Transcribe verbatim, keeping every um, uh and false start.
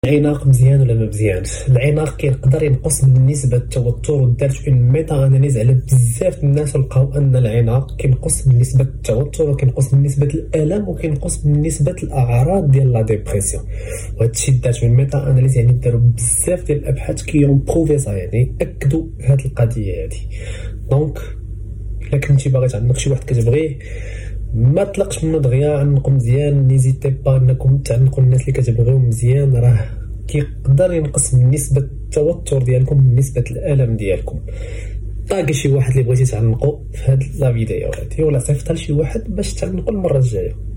العناق مزيان ولا ما مزيانش؟ العناق كيقدر ينقص من نسبة التوتر، ودارت اون ميتا اناليز على بزاف الناس لقاو ان العناق كينقص من نسبة التوتر وكينقص من نسبة الالم وكينقص من نسبة الاعراض ديال لا ديبرسيون. وهادشي دارت من ميتا اناليز، يعني داروا بزاف ديال الابحاث كيون بروفيسا، يعني اكدوا هاد القضية هادي. دونك الا كنتي باغي تعلق شي واحد كتبغيه ما تطلقش منه دغيا، عنقوا مزيان، نيزيتي با انكم تعلقوا الناس اللي كتبغيهم مزيان، راه كيقدر ينقص من نسبة التوتر ديالكم، من نسبة الالم ديالكم. طاقي شي واحد اللي بغيتي تعلقوا في هاد لا فيديو هادي، ولا صيفطها لشي واحد باش تعلقوا المره الجايه.